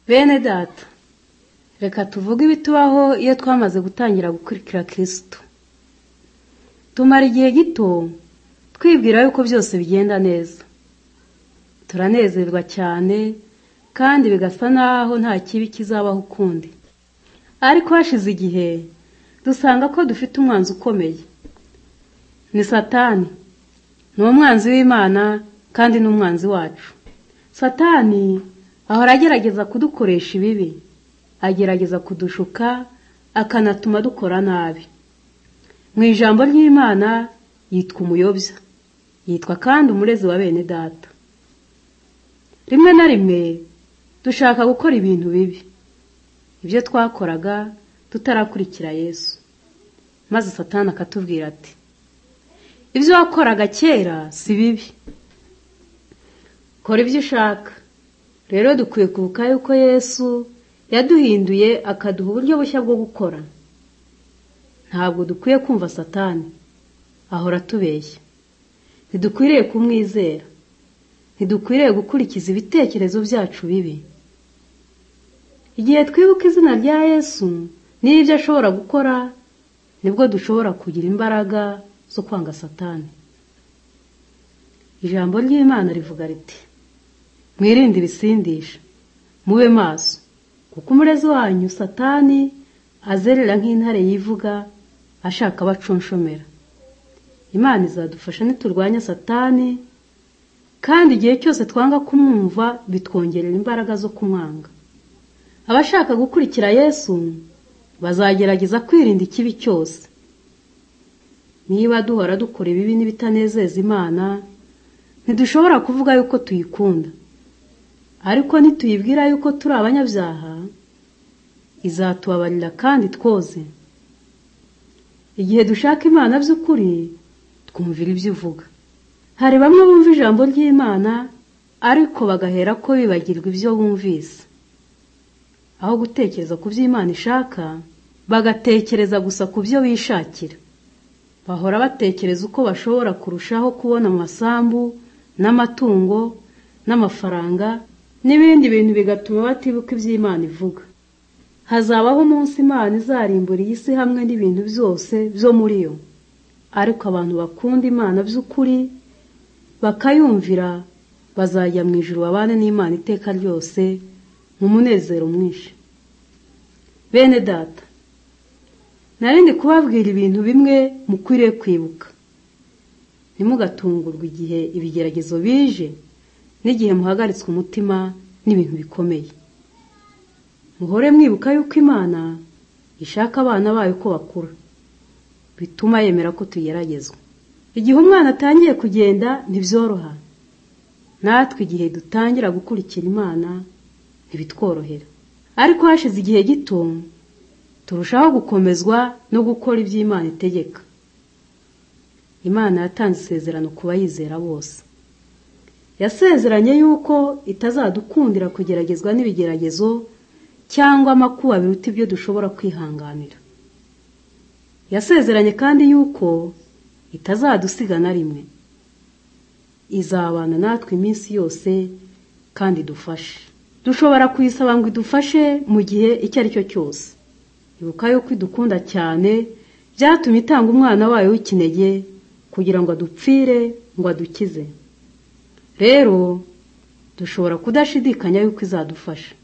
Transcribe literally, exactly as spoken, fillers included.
Bene data, reka tuvuge ibitubaho iyo twamaze gutangira gukurikira Kristo. Tumara igihe gito twibwira yuko byose bigenda neza. Turanezerwa cyane kandi bigasa naho nta kibi kizabaho ukundi. Ariko hashize igihe dusanga ko dufite umwanzi ukomeye. Ni Satani. Ni umwanzi w'Imana kandi n'umwanzi wacu. Satani ahora agerageza kudukoresha ibibi, agerageza kudushuka akanatuma dukora nabi. Mu ijambo ry'Imana yitwa umuyobya, yitwa kandi umurezi wa bene data. Rimwe na rimwe dushaka gukora ibintu bibi, ibyo twakoraga tutarakurikira Yesu. Maze Satani akatubwira ati, ibyo wakoraga kera si bibi, kora ibyo ushaka. Rero dukwiye kuvuga yuko Yesu yaduhinduye akaduha uburyo bushya bwo gukora. Ntabwo dukwiye kumva Satani, ahora tubeshya. Ntidukwiriye kumwizera, ntidukwiriye gukurikiza ibitekerezo byacu bibi. Igihe twibuka izina rya Yesu n'ibyo ashobora gukora, nibwo dushobora kugira imbaraga zo kwanga Satani. Ijambo ry'Imana rivuga riti, mwirinde ibisindisha, mube maso, kuko umurezi wanyu Satani azerera nk'intare yivuga ashaka abacunshomera. Imana izadufasha niturwanya Satani, kandi igihe cyose twanga kumwumva bitwongerera imbaraga zo kumwanga. Abashaka gukurikira Yesu bazagerageza kwirinda ikibi cyose. Niba duhora dukora ibibi n'ibitanezeza Imana, ntidushobora kuvuga yuko tuyikunda. Ariko nituyibwira yuko turi abanyabyaha, izatubabarira kandi twoze. Igihe dushaka Imana by'ukuri, twumvira ibyo ivuga. Hari bamwe bumva ijambo ry'Imana ariko bagahera ko bibagirwa ibyo bumvise. Aho gutekereza ku byo Imana ishaka, bagatekereza gusa ku byo bishakira. Bahora batekereza uko bashobora kurushaho kubona amasambu n'amatungo n'amafaranga n'ibindi bintu, bigatuma batibuka ibyo Imana ivuga. Hazabaho umunsi Imana izarimbura iyi si hamwe n'ibintu byose byo muri yo. Ariko abantu bakunda Imana by'ukuri bakayumvira bazajya mu ijuru babane n'Imana iteka ryose mu munezero mwinshi. Bene data, narindi kubabwira ibintu bimwe mukwiriye kwibuka. Ntimugatungurwe igihe ibigeragezo bije n'igihe muhagaritswe umutima n'ibintu bikomeye. Muhore mwibuka yuko Imana ishaka abana bayo ko bakura, bituma yemera ko tugeragezwa. Igihe umwana atangiye kugenda ntibyoroha. Natwe igihe dutangira gukurikira Imana ntibitworohera. Ariko hashize igihe gito turushaho gukomezwa no gukora ibyo Imana itegeka. Imana yatanze isezerano ku bayizera bose. Yasezeranye yuko itazadukundira kugeragezwa n'ibigeragezo cyangwa amakuba biruta ibyo dushobora kwihanganira. Yasezeranye kandi yuko itazadusiga na rimwe. Izabana natwe iminsi yose kandi dufashe. Dushobora kuyisaba ngo idufashe mu gihe icyo ari cyo cyose. Ibuka yuko idukunda cyane, byatumye itanga umwana wayo w'ikinege kugira ngo adupfire ngo adukize. Rero dushobora kudashidikanya yuko izadufasha.